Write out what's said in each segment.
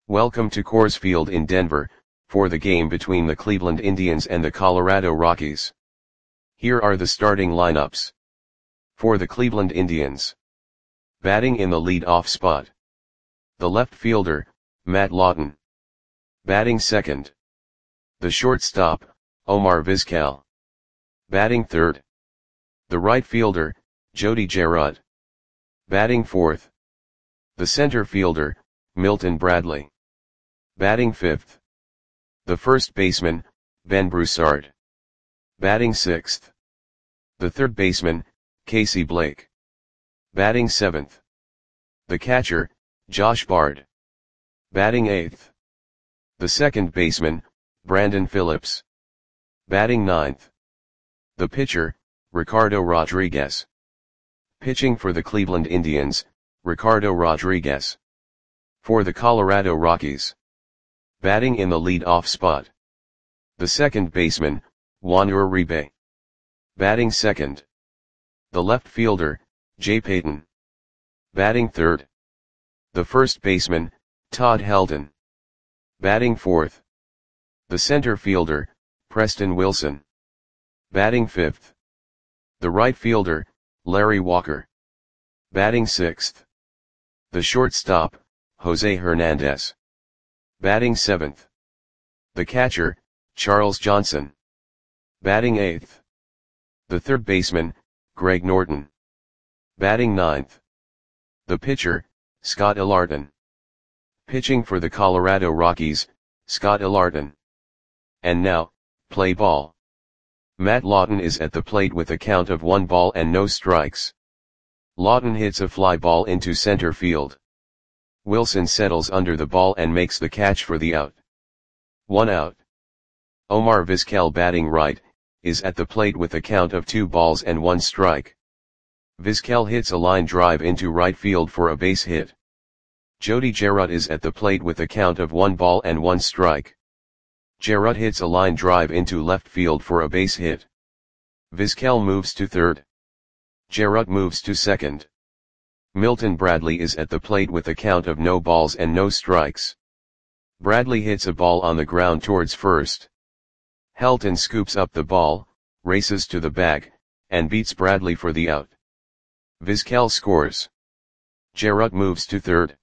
Welcome to Coors Field in Denver, for the game between the Cleveland Indians and the Colorado Rockies. Here are the starting lineups. For the Cleveland Indians. Batting in the lead-off spot. The left fielder, Matt Lawton. Batting second. The shortstop, Omar Vizquel. Batting third. The right fielder, Jody Gerard. Batting fourth. The center fielder, Milton Bradley. Batting fifth. The first baseman, Ben Broussard. Batting sixth. The third baseman, Casey Blake. Batting seventh. The catcher, Josh Bard. Batting eighth. The second baseman, Brandon Phillips. Batting ninth. The pitcher, Ricardo Rodriguez. Pitching for the Cleveland Indians, Ricardo Rodriguez. For the Colorado Rockies. Batting in the lead-off spot. The second baseman, Juan Uribe. Batting second. The left fielder, Jay Payton. Batting third. The first baseman, Todd Helton. Batting fourth. The center fielder, Preston Wilson. Batting fifth. The right fielder, Larry Walker. Batting sixth. The shortstop, Jose Hernandez. Batting seventh. The catcher, Charles Johnson. Batting eighth. The third baseman, Greg Norton. Batting ninth. The pitcher, Scott Ilarton. Pitching for the Colorado Rockies, Scott Ilarton. And now, play ball. Matt Lawton is at the plate with a count of 1 ball and no strikes. Lawton hits a fly ball into center field. Wilson settles under the ball and makes the catch for the out. 1 out. Omar Vizquel, batting right, is at the plate with a count of 2 balls and 1 strike. Vizquel hits a line drive into right field for a base hit. Jody Gerard is at the plate with a count of 1 ball and 1 strike. Gerard hits a line drive into left field for a base hit. Vizquel moves to third. Gerard moves to second. Milton Bradley is at the plate with a count of no balls and no strikes. Bradley hits a ball on the ground towards first. Helton scoops up the ball, races to the bag, and beats Bradley for the out. Vizquel scores. Gerard moves to third.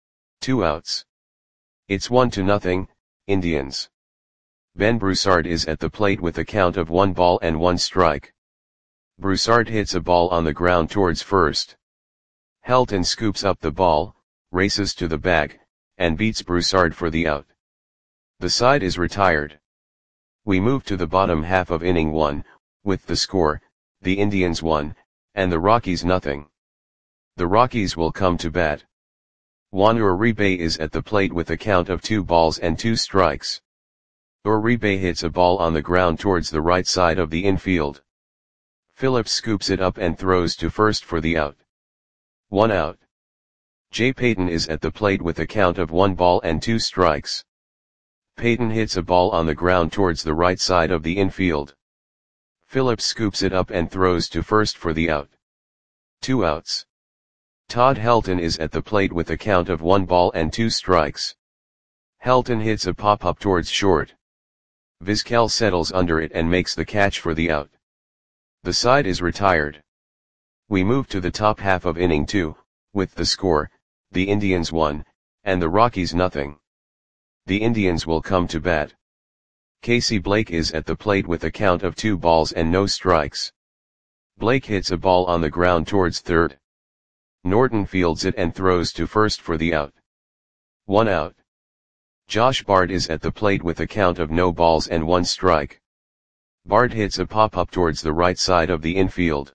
2 outs. It's 1-0, Indians. Ben Broussard is at the plate with a count of 1 ball and 1 strike. Broussard hits a ball on the ground towards first. Helton scoops up the ball, races to the bag, and beats Broussard for the out. The side is retired. We move to the bottom half of inning 1, with the score, the Indians 1, and the Rockies 0. The Rockies will come to bat. Juan Uribe is at the plate with a count of 2 balls and 2 strikes. Uribe hits a ball on the ground towards the right side of the infield. Phillips scoops it up and throws to first for the out. 1 out. Jay Payton is at the plate with a count of 1 ball and 2 strikes. Payton hits a ball on the ground towards the right side of the infield. Phillips scoops it up and throws to first for the out. 2 outs. Todd Helton is at the plate with a count of 1 ball and 2 strikes. Helton hits a pop-up towards short. Vizquel settles under it and makes the catch for the out. The side is retired. We move to the top half of inning 2, with the score, the Indians 1, and the Rockies 0. The Indians will come to bat. Casey Blake is at the plate with a count of 2 balls and no strikes. Blake hits a ball on the ground towards third. Norton fields it and throws to first for the out. 1 out. Josh Bard is at the plate with a count of no balls and 1 strike. Bard hits a pop-up towards the right side of the infield.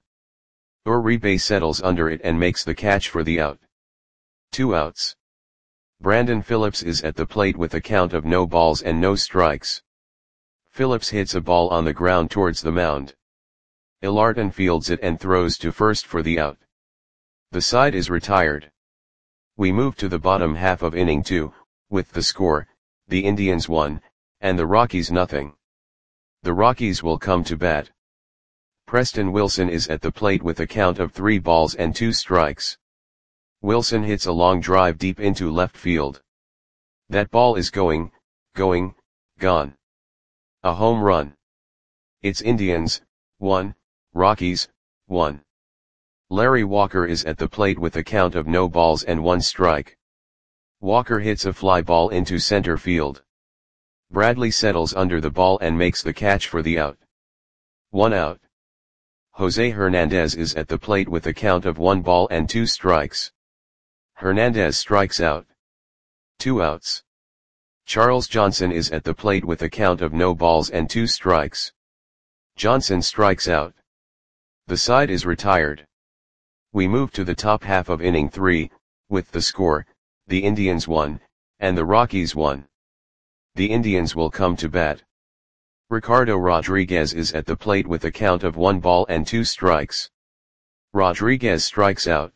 Uribe settles under it and makes the catch for the out. 2 outs. Brandon Phillips is at the plate with a count of no balls and no strikes. Phillips hits a ball on the ground towards the mound. Ilarton fields it and throws to first for the out. The side is retired. We move to the bottom half of inning 2, with the score, the Indians 1, and the Rockies 0. The Rockies will come to bat. Preston Wilson is at the plate with a count of 3 balls and 2 strikes. Wilson hits a long drive deep into left field. That ball is going, gone. A home run. It's Indians, 1, Rockies, 1. Larry Walker is at the plate with a count of no balls and 1 strike. Walker hits a fly ball into center field. Bradley settles under the ball and makes the catch for the out. 1 out. Jose Hernandez is at the plate with a count of 1 ball and 2 strikes. Hernandez strikes out. 2 outs. Charles Johnson is at the plate with a count of no balls and 2 strikes. Johnson strikes out. The side is retired. We move to the top half of inning 3, with the score, the Indians 1, and the Rockies 1. The Indians will come to bat. Ricardo Rodriguez is at the plate with a count of 1 ball and 2 strikes. Rodriguez strikes out.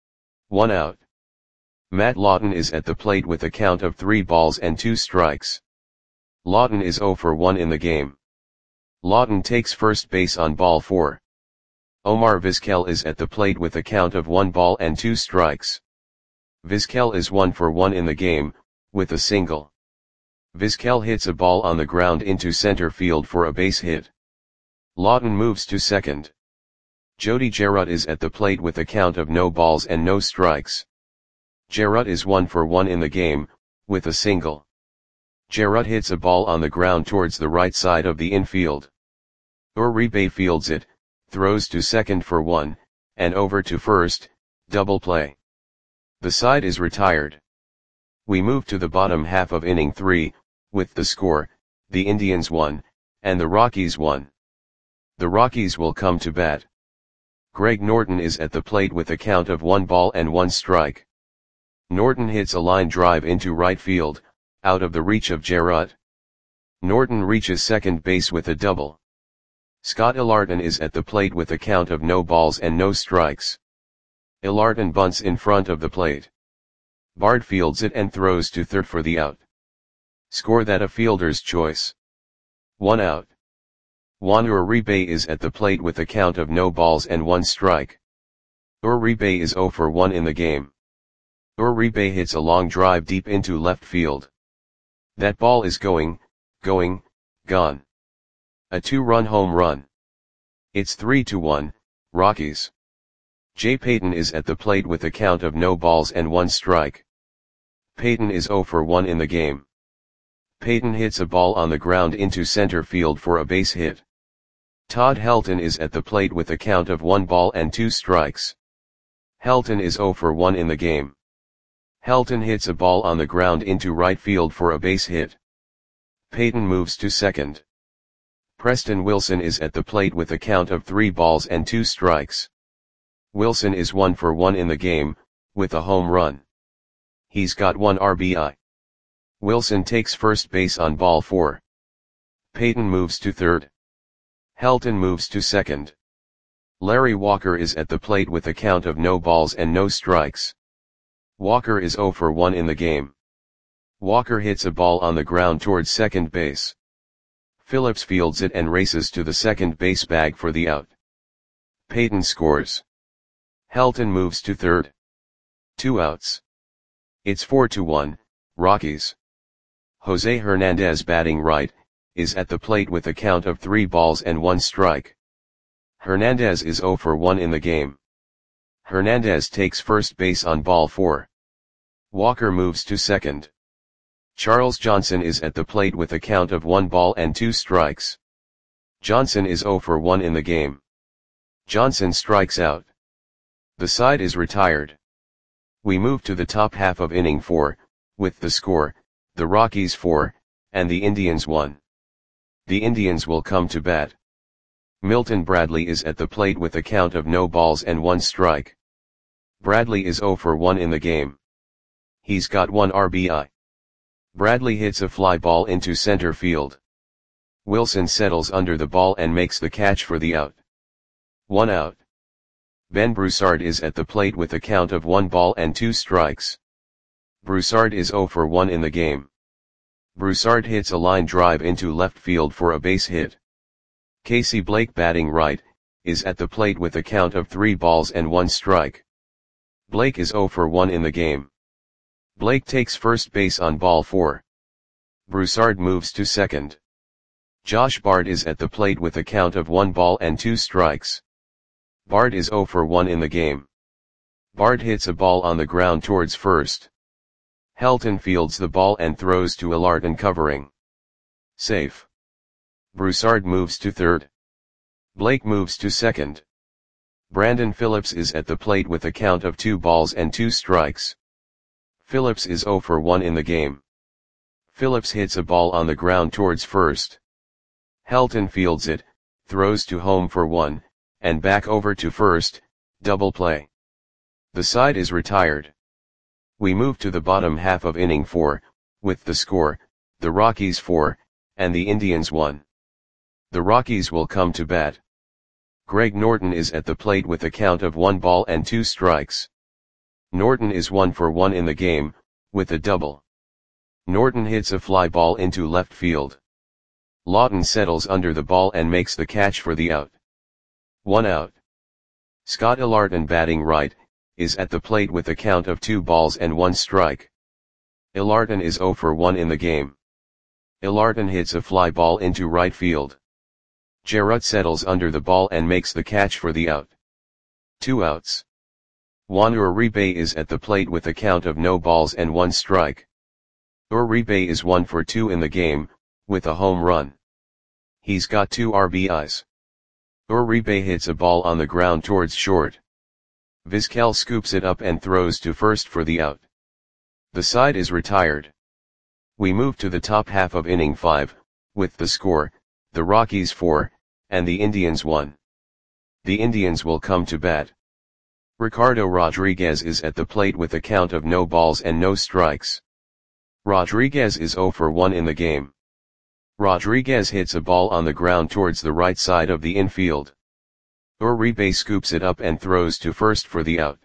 1 out. Matt Lawton is at the plate with a count of 3 balls and 2 strikes. Lawton is 0 for 1 in the game. Lawton takes first base on ball 4. Omar Vizquel is at the plate with a count of 1 ball and 2 strikes. Vizquel is 1 for 1 in the game, with a single. Vizquel hits a ball on the ground into center field for a base hit. Lawton moves to second. Jody Jarrett is at the plate with a count of no balls and no strikes. Jarrett is 1 for 1 in the game, with a single. Jarrett hits a ball on the ground towards the right side of the infield. Uribe fields it, throws to second for 1, and over to first, double play. The side is retired. We move to the bottom half of inning 3, with the score, the Indians 1, and the Rockies 1. The Rockies will come to bat. Greg Norton is at the plate with a count of 1 ball and 1 strike. Norton hits a line drive into right field, out of the reach of Jarrett. Norton reaches second base with a double. Scott Ilarton is at the plate with a count of no balls and no strikes. Ilarton bunts in front of the plate. Bard fields it and throws to third for the out. Score that a fielder's choice. 1 out. Juan Uribe is at the plate with a count of no balls and 1 strike. Uribe is 0 for 1 in the game. Uribe hits a long drive deep into left field. That ball is going, gone. A 2-run home run. It's 3-1, Rockies. Jay Payton is at the plate with a count of no balls and 1 strike. Payton is 0 for 1 in the game. Payton hits a ball on the ground into center field for a base hit. Todd Helton is at the plate with a count of 1 ball and 2 strikes. Helton is 0 for 1 in the game. Helton hits a ball on the ground into right field for a base hit. Payton moves to second. Preston Wilson is at the plate with a count of 3 balls and 2 strikes. Wilson is 1 for 1 in the game, with a home run. He's got 1 RBI. Wilson takes first base on ball 4. Payton moves to third. Helton moves to second. Larry Walker is at the plate with a count of no balls and no strikes. Walker is 0 for 1 in the game. Walker hits a ball on the ground towards second base. Phillips fields it and races to the second base bag for the out. Payton scores. Helton moves to third. 2 outs. It's 4-1, Rockies. Jose Hernandez, batting right, is at the plate with a count of 3 balls and 1 strike. Hernandez is 0 for 1 in the game. Hernandez takes first base on ball 4. Walker moves to second. Charles Johnson is at the plate with a count of 1 ball and 2 strikes. Johnson is 0 for 1 in the game. Johnson strikes out. The side is retired. We move to the top half of inning 4, with the score, the Rockies 4, and the Indians 1. The Indians will come to bat. Milton Bradley is at the plate with a count of no balls and 1 strike. Bradley is 0 for 1 in the game. He's got 1 RBI. Bradley hits a fly ball into center field. Wilson settles under the ball and makes the catch for the out. 1 out. Ben Broussard is at the plate with a count of 1 ball and 2 strikes. Broussard is 0 for 1 in the game. Broussard hits a line drive into left field for a base hit. Casey Blake, batting right, is at the plate with a count of 3 balls and 1 strike. Blake is 0 for 1 in the game. Blake takes first base on ball 4. Broussard moves to second. Josh Bard is at the plate with a count of 1 ball and 2 strikes. Bard is 0 for 1 in the game. Bard hits a ball on the ground towards first. Helton fields the ball and throws to Ilarton covering. Safe. Broussard moves to third. Blake moves to second. Brandon Phillips is at the plate with a count of 2 balls and 2 strikes. Phillips is 0 for 1 in the game. Phillips hits a ball on the ground towards first. Helton fields it, throws to home for 1, and back over to first, double play. The side is retired. We move to the bottom half of inning 4, with the score, the Rockies 4, and the Indians 1. The Rockies will come to bat. Greg Norton is at the plate with a count of 1 ball and 2 strikes. Norton is 1 for 1 in the game, with a double. Norton hits a fly ball into left field. Lawton settles under the ball and makes the catch for the out. 1 out. Scott Ilarton, batting right, is at the plate with a count of 2 balls and 1 strike. Ilarton is 0 for 1 in the game. Ilarton hits a fly ball into right field. Jarrett settles under the ball and makes the catch for the out. 2 outs. Juan Uribe is at the plate with a count of no balls and 1 strike. Uribe is 1 for 2 in the game, with a home run. He's got 2 RBIs. Uribe hits a ball on the ground towards short. Vizquel scoops it up and throws to first for the out. The side is retired. We move to the top half of inning 5, with the score, the Rockies 4, and the Indians 1. The Indians will come to bat. Ricardo Rodriguez is at the plate with a count of no balls and no strikes. Rodriguez is 0 for 1 in the game. Rodriguez hits a ball on the ground towards the right side of the infield. Uribe scoops it up and throws to first for the out.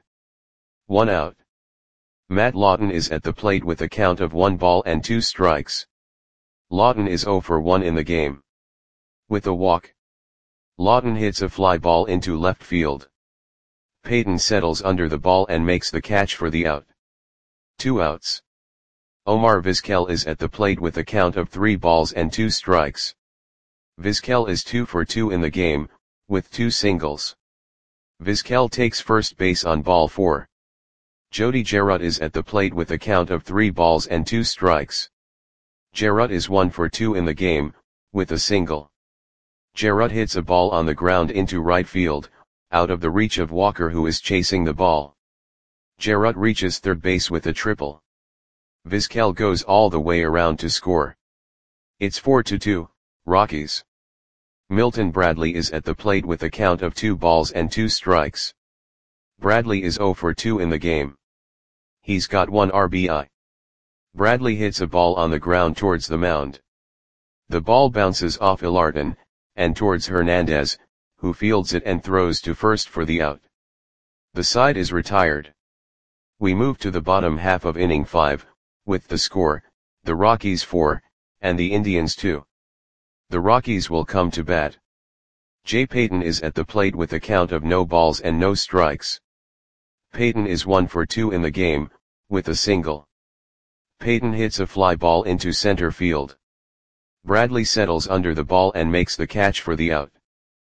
1 out. Matt Lawton is at the plate with a count of 1 ball and 2 strikes. Lawton is 0 for 1 in the game. With a walk. Lawton hits a fly ball into left field. Payton settles under the ball and makes the catch for the out. 2 outs. Omar Vizquel is at the plate with a count of 3 balls and 2 strikes. Vizquel is 2 for 2 in the game, with 2 singles. Vizquel takes first base on ball 4. Jody Jarrett is at the plate with a count of 3 balls and 2 strikes. Jarrett is 1 for 2 in the game, with a single. Jarrett hits a ball on the ground into right field, out of the reach of Walker, who is chasing the ball. Jarrett reaches third base with a triple. Vizquel goes all the way around to score. It's 4-2, Rockies. Milton Bradley is at the plate with a count of 2 balls and 2 strikes. Bradley is 0 for 2 in the game. He's got 1 RBI. Bradley hits a ball on the ground towards the mound. The ball bounces off Ilarton, and towards Hernandez, who fields it and throws to first for the out. The side is retired. We move to the bottom half of inning 5, with the score, the Rockies 4, and the Indians 2. The Rockies will come to bat. Jay Payton is at the plate with a count of no balls and no strikes. Payton is 1 for 2 in the game, with a single. Payton hits a fly ball into center field. Bradley settles under the ball and makes the catch for the out.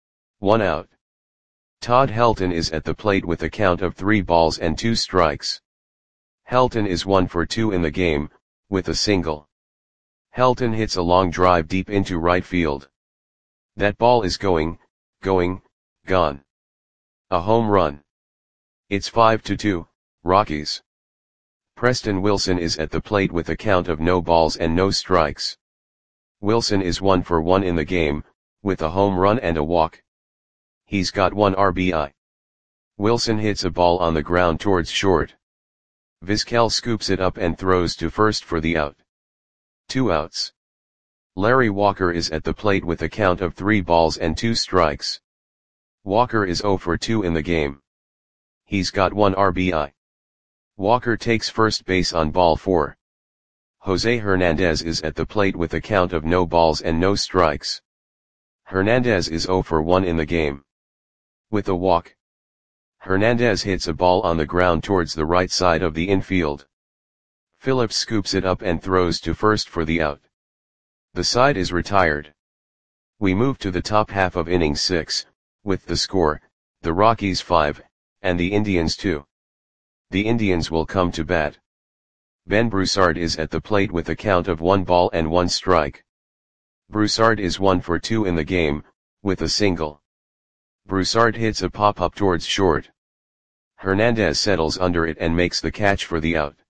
1 out. Todd Helton is at the plate with a count of 3 balls and 2 strikes. Helton is 1 for 2 in the game, with a single. Helton hits a long drive deep into right field. That ball is gone. A home run. It's 5-2, Rockies. Preston Wilson is at the plate with a count of no balls and no strikes. Wilson is 1 for 1 in the game, with a home run and a walk. He's got 1 RBI. Wilson hits a ball on the ground towards short. Vizquel scoops it up and throws to first for the out. 2 outs. Larry Walker is at the plate with a count of 3 balls and 2 strikes. Walker is 0 for 2 in the game. He's got 1 RBI. Walker takes first base on ball 4. Jose Hernandez is at the plate with a count of no balls and no strikes. Hernandez is 0 for 1 in the game. With a walk. Hernandez hits a ball on the ground towards the right side of the infield. Phillips scoops it up and throws to first for the out. The side is retired. We move to the top half of inning 6, with the score, the Rockies 5, and the Indians 2. The Indians will come to bat. Ben Broussard is at the plate with a count of 1 ball and 1 strike. Broussard is 1 for 2 in the game, with a single. Broussard hits a pop-up towards short. Hernandez settles under it and makes the catch for the out.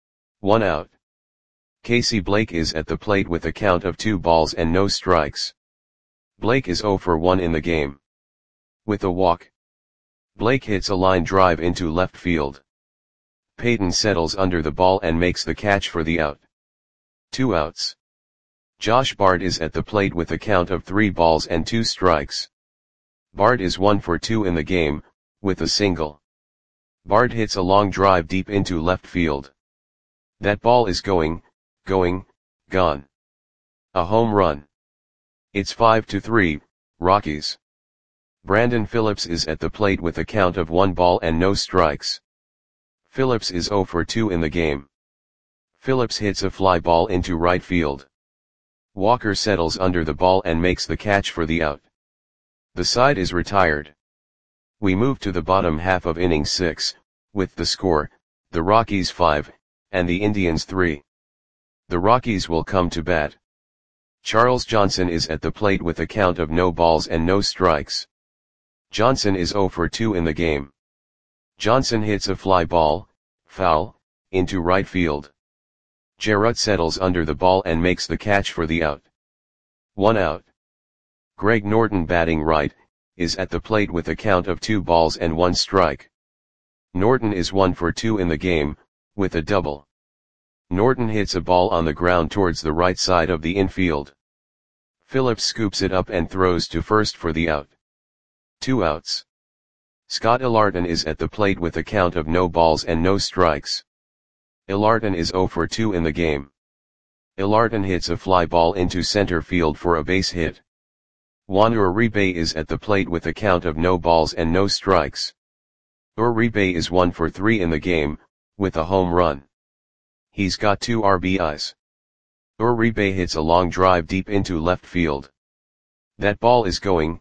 1 out. Casey Blake is at the plate with a count of 2 balls and no strikes. Blake is 0 for 1 in the game. With a walk. Blake hits a line drive into left field. Payton settles under the ball and makes the catch for the out. 2 outs. Josh Bard is at the plate with a count of 3 balls and 2 strikes. Bard is 1 for 2 in the game, with a single. Bard hits a long drive deep into left field. That ball is going, gone. A home run. It's 5-3, Rockies. Brandon Phillips is at the plate with a count of 1 ball and no strikes. Phillips is 0 for 2 in the game. Phillips hits a fly ball into right field. Walker settles under the ball and makes the catch for the out. The side is retired. We move to the bottom half of inning 6, with the score, the Rockies 5, and the Indians 3. The Rockies will come to bat. Charles Johnson is at the plate with a count of no balls and no strikes. Johnson is 0 for 2 in the game. Johnson hits a fly ball, foul, into right field. Jarrett settles under the ball and makes the catch for the out. 1 out. Greg Norton, batting right, is at the plate with a count of 2 balls and 1 strike. Norton is 1 for 2 in the game, with a double. Norton hits a ball on the ground towards the right side of the infield. Phillips scoops it up and throws to first for the out. 2 outs. Scott Ilarton is at the plate with a count of no balls and no strikes. Ilarton is 0 for 2 in the game. Ilarton hits a fly ball into center field for a base hit. Juan Uribe is at the plate with a count of no balls and no strikes. Uribe is 1 for 3 in the game, with a home run. He's got 2 RBIs. Uribe hits a long drive deep into left field. That ball is going,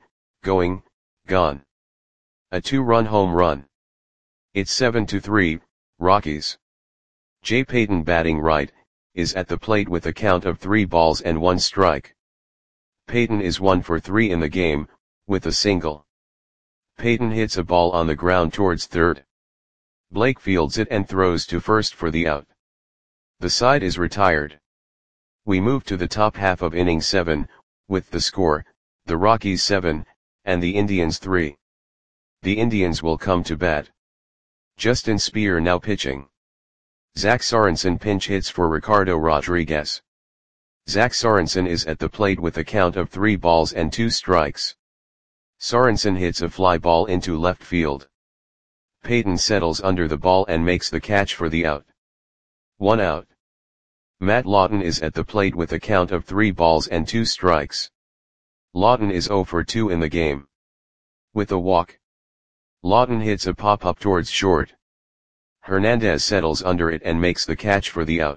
gone. A 2-run home run. It's 7-3, Rockies. Jay Payton, batting right, is at the plate with a count of 3 balls and 1 strike. Payton is 1 for 3 in the game, with a single. Payton hits a ball on the ground towards third. Blake fields it and throws to first for the out. The side is retired. We move to the top half of inning 7, with the score, the Rockies 7, and the Indians 3. The Indians will come to bat. Justin Speer now pitching. Zach Sorensen pinch hits for Ricardo Rodriguez. Zach Sorensen is at the plate with a count of 3 balls and 2 strikes. Sorensen hits a fly ball into left field. Payton settles under the ball and makes the catch for the out. 1 out. Matt Lawton is at the plate with a count of 3 balls and 2 strikes. Lawton is 0 for 2 in the game. With a walk. Lawton hits a pop-up towards short. Hernandez settles under it and makes the catch for the out.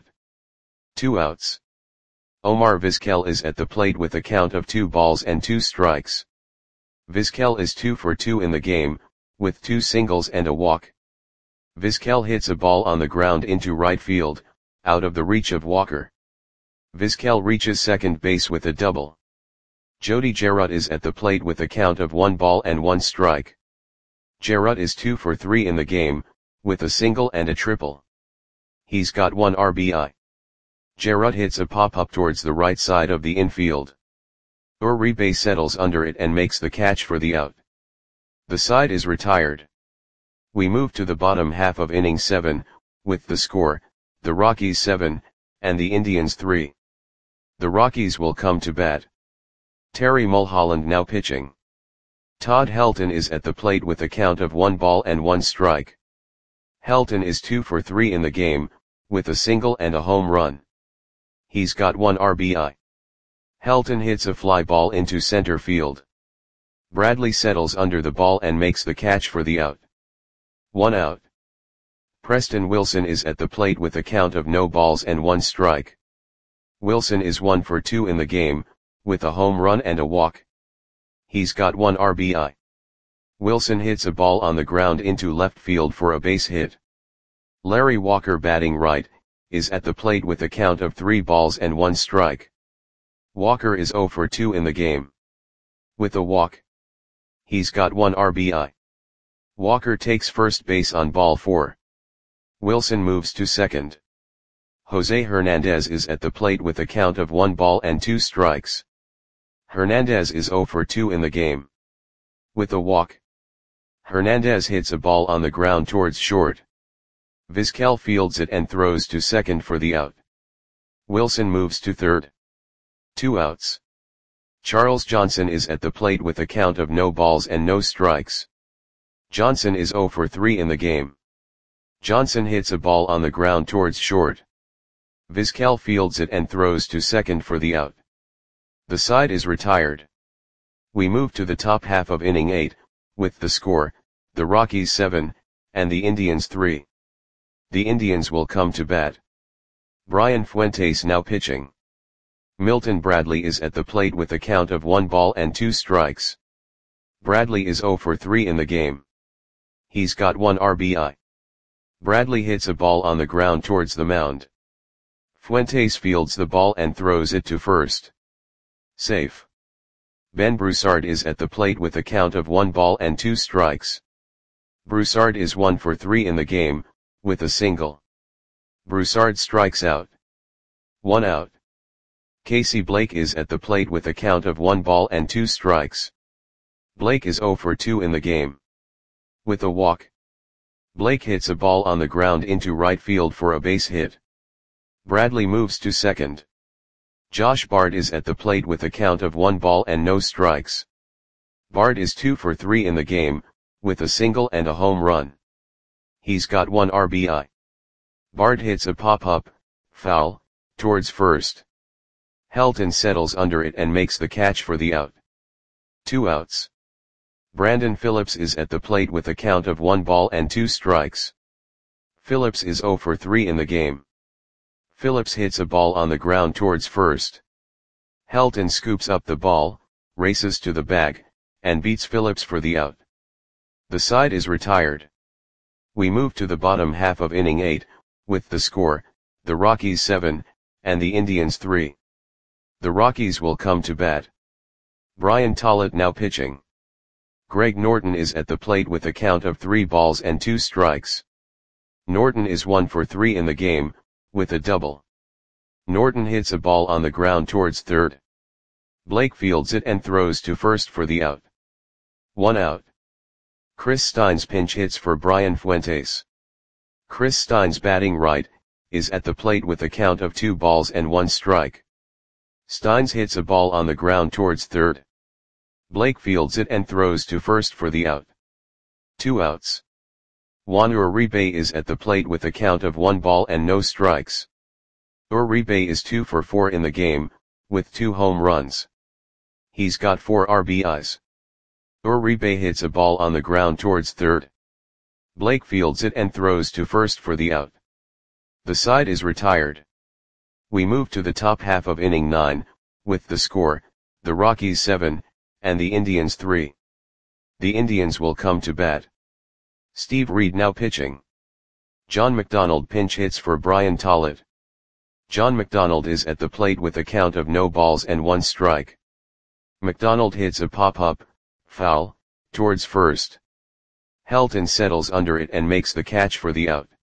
2 outs. Omar Vizquel is at the plate with a count of 2 balls and 2 strikes. Vizquel is 2 for 2 in the game, with 2 singles and a walk. Vizquel hits a ball on the ground into right field, out of the reach of Walker. Vizquel reaches second base with a double. Jody Jarrett is at the plate with a count of 1 ball and 1 strike. Jarrett is 2 for 3 in the game, with a single and a triple. He's got 1 RBI. Jarrett hits a pop-up towards the right side of the infield. Uribe settles under it and makes the catch for the out. The side is retired. We move to the bottom half of inning 7, with the score, the Rockies 7, and the Indians 3. The Rockies will come to bat. Terry Mulholland now pitching. Todd Helton is at the plate with a count of 1 ball and 1 strike. Helton is 2 for 3 in the game, with a single and a home run. He's got 1 RBI. Helton hits a fly ball into center field. Bradley settles under the ball and makes the catch for the out. 1 out. Preston Wilson is at the plate with a count of no balls and 1 strike. Wilson is 1 for 2 in the game, with a home run and a walk. He's got 1 RBI. Wilson hits a ball on the ground into left field for a base hit. Larry Walker, batting right, is at the plate with a count of 3 balls and 1 strike. Walker is 0 for 2 in the game. With a walk. He's got 1 RBI. Walker takes first base on ball 4. Wilson moves to second. Jose Hernandez is at the plate with a count of 1 ball and 2 strikes. Hernandez is 0 for 2 in the game. With a walk. Hernandez hits a ball on the ground towards short. Vizquel fields it and throws to second for the out. Wilson moves to third. 2 outs. Charles Johnson is at the plate with a count of no balls and no strikes. Johnson is 0 for 3 in the game. Johnson hits a ball on the ground towards short. Vizquel fields it and throws to second for the out. The side is retired. We move to the top half of inning 8, with the score, the Rockies 7, and the Indians 3. The Indians will come to bat. Brian Fuentes now pitching. Milton Bradley is at the plate with a count of 1 ball and 2 strikes. Bradley is 0 for 3 in the game. He's got 1 RBI. Bradley hits a ball on the ground towards the mound. Fuentes fields the ball and throws it to first. Safe. Ben Broussard is at the plate with a count of 1 ball and 2 strikes. Broussard is 1 for 3 in the game, with a single. Broussard strikes out. 1 out. Casey Blake is at the plate with a count of 1 ball and 2 strikes. Blake is 0 for 2 in the game. With a walk. Blake hits a ball on the ground into right field for a base hit. Bradley moves to second. Josh Bard is at the plate with a count of 1 ball and no strikes. Bard is 2 for 3 in the game, with a single and a home run. He's got 1 RBI. Bard hits a pop-up, foul, towards first. Helton settles under it and makes the catch for the out. 2 outs. Brandon Phillips is at the plate with a count of 1 ball and 2 strikes. Phillips is 0 for 3 in the game. Phillips hits a ball on the ground towards first. Helton scoops up the ball, races to the bag, and beats Phillips for the out. The side is retired. We move to the bottom half of inning 8, with the score, the Rockies 7, and the Indians 3. The Rockies will come to bat. Brian Tollett now pitching. Greg Norton is at the plate with a count of 3 balls and 2 strikes. Norton is 1 for 3 in the game, with a double. Norton hits a ball on the ground towards third. Blake fields it and throws to first for the out. 1 out. Chris Steins pinch hits for Brian Fuentes. Chris Steins, batting right, is at the plate with a count of 2 balls and 1 strike. Steins hits a ball on the ground towards third. Blake fields it and throws to first for the out. 2 outs. Juan Uribe is at the plate with a count of 1 ball and no strikes. Uribe is 2 for 4 in the game, with 2 home runs. He's got 4 RBIs. Uribe hits a ball on the ground towards third. Blake fields it and throws to first for the out. The side is retired. We move to the top half of inning 9, with the score, the Rockies 7, and the Indians 3. The Indians will come to bat. Steve Reed now pitching. John McDonald pinch hits for Brian Tollett. John McDonald is at the plate with a count of no balls and 1 strike. McDonald hits a pop-up, foul, towards first. Helton settles under it and makes the catch for the out.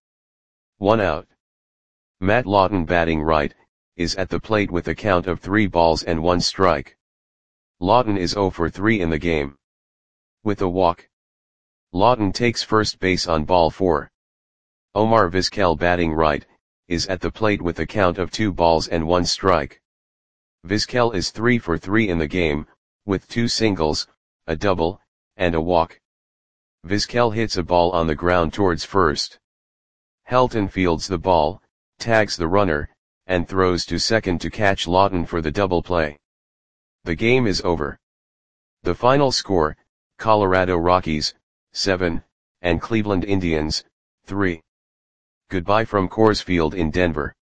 1 out. Matt Lawton, batting right, is at the plate with a count of 3 balls and 1 strike. Lawton is 0 for 3 in the game. With a walk. Lawton takes first base on ball 4. Omar Vizquel, batting right, is at the plate with a count of 2 balls and 1 strike. Vizquel is 3 for 3 in the game, with 2 singles, a double, and a walk. Vizquel hits a ball on the ground towards first. Helton fields the ball, tags the runner, and throws to second to catch Lawton for the double play. The game is over. The final score, Colorado Rockies, 7, and Cleveland Indians, 3. Goodbye from Coors Field in Denver.